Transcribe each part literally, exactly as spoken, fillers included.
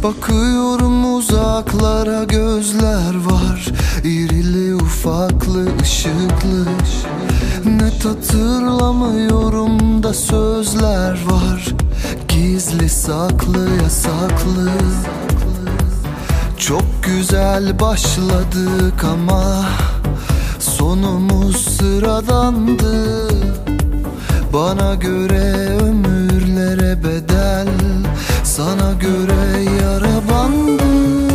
Bakıyorum uzaklara, gözler var, irili ufaklı, ışıklı. Net hatırlamıyorum da sözler var, gizli saklı, yasaklı. Çok güzel başladık ama sonumuz sıradandı. Bana göre ömürlere bedel, sana göre yara bandı.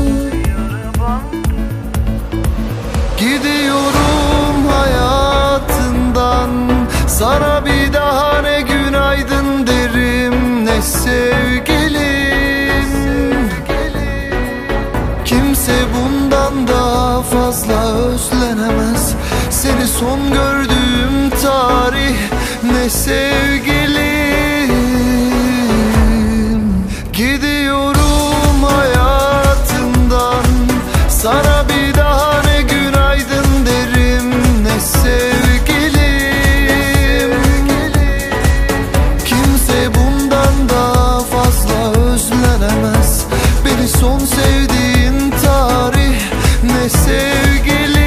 Gidiyorum hayatından, sana bir daha ne günaydın derim ne sevgilim. Kimse bundan daha fazla özlenemez, seni son gördüğüm tarih ne sevgilim. Gidiyorum hayatından, sana bir daha ne günaydın derim ne sevgilim. Kimse bundan daha fazla özlenemez, beni son sevdiğin tarih ne sevgilim.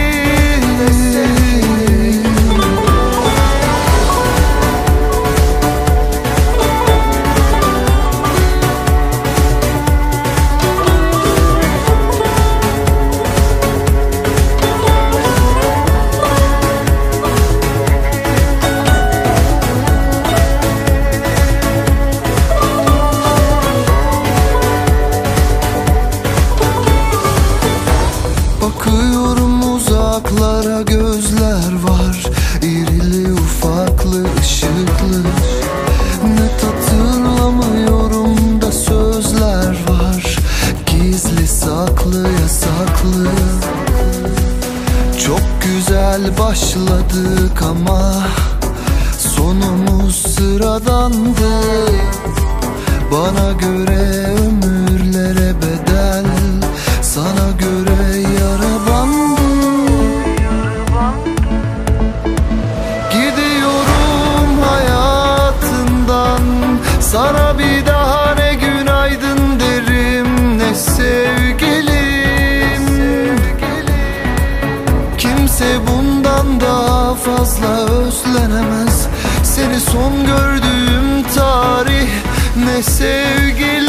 Bakıyorum uzaklara, gözler var, irili ufaklı, ışıklı. Net hatırlamıyorum da sözler var, gizli saklı, yasaklı. Çok güzel başladık ama sonumuz sıradandı. Bana göre ömürlere bedel, sana göre yara bandı. Gidiyorum hayatından, sana bir daha ne günaydın derim ne sevgilim. Kimse bundan daha fazla özlenemez, seni son gördüğüm tarih ne sevgilim.